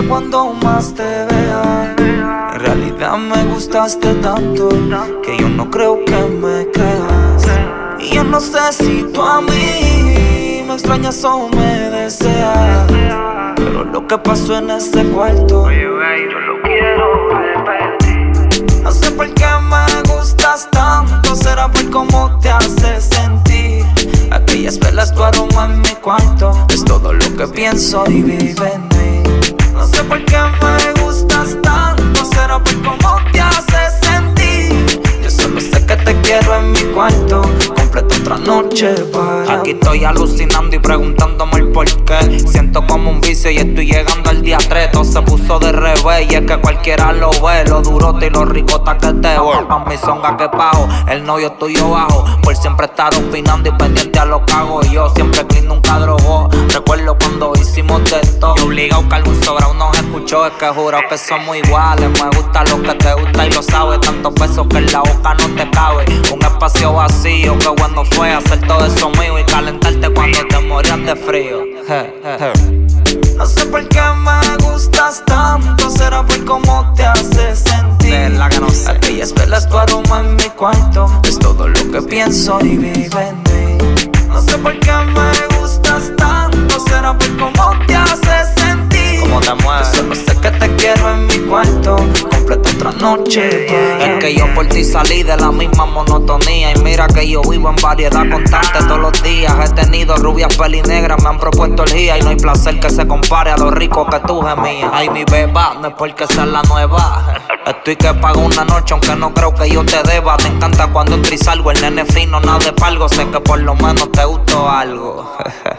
cuándo más te vea. En realidad me gustaste tanto que yo no creo que me creas. Y yo no sé si tú a mí me extrañas o me deseas, pero lo que pasó en ese cuarto, yo lo quiero repetir. no sé por qué me gustas tanto. Será por cómo te hace sentir. Aquellas velas, tu aroma en mi cuarto es todo lo que pienso y vive en mí. No sé por qué me gustas tanto. Será por cómo te hace sentir. Yo solo sé que te quiero en mi cuarto. Completa otra noche para aquí estoy alucinando y preguntándome el porqué. Siento como un vicio y estoy llegando al día 3. Todo se puso de revés y es que cualquiera lo ve. Lo durota y lo ricota que te voy. A mi songa que pago, el novio tuyo bajo. Por siempre estar opinando y pendiente a lo que hago yo. Siempre clean, nunca drogó. Recuerdo cuando hicimos de esto. Y obligado que algún sobrado nos escuchó. Es que juro que somos iguales. Me gusta lo que te gusta y lo sabes. Tantos besos que en la boca no te cabe. Un espacio vacío, qué bueno fue hacer todo eso mío y calentarte cuando te morías de frío. No sé por qué me gustas tanto. Será por cómo te hace sentir. De la que no sé. Aquellas velas, tu aroma en mi cuarto es todo lo que pienso y vive en mí. No sé por qué me gustas tanto. Será por cómo te hace sentir. Cómo te mueves. Yo solo sé que te quiero en mi cuarto. Completa otra noche para es que yo por ti salí de la misma monotonía. Y mira que yo vivo en variedad constante todos los días. He tenido rubias pelinegras, me han propuesto orgía. Y no hay placer que se compare a lo rico que tú gemías. Ay, mi beba, no es porque sea la nueva. Estoy que pago una noche aunque no creo que yo te deba. Te encanta cuando entro y salgo, el nene fino, nada de palgo. Sé que por lo menos te gustó algo.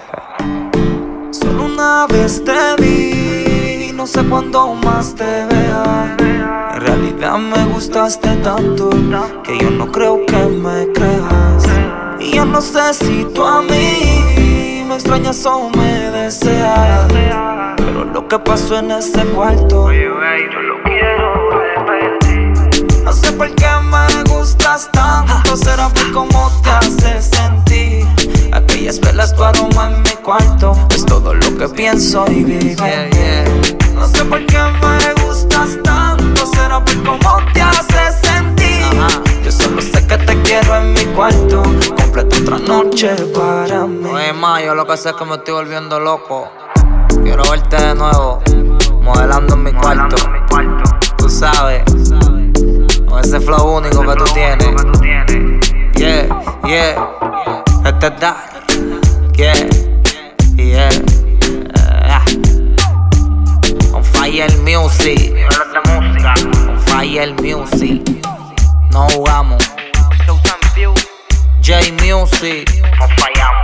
Solo una vez te vi, no sé cuándo más te vea. En realidad me gustaste tanto que yo no creo que me creas. Y yo no sé si tú a mí me extrañas o me deseas, pero lo que pasó en ese cuarto, yo lo quiero repetir. no sé por qué me gustas tanto. Será por cómo te hace sentir. Aquellas velas, tu aroma en mi cuarto es todo lo que pienso y vive. No sé por qué me gustas tanto. Será por cómo te hace sentir. Yo solo sé que te quiero en mi cuarto. Completa otra noche para mí. Oye, ma, yo lo que sé es que me estoy volviendo loco. Quiero verte de nuevo, modelando en mi cuarto. Tú sabes, con ese flow único que tú tienes. Yeah. Este es Dar. Yeah. On fire music. On fire music. No jugamos. J Music. No fallamos.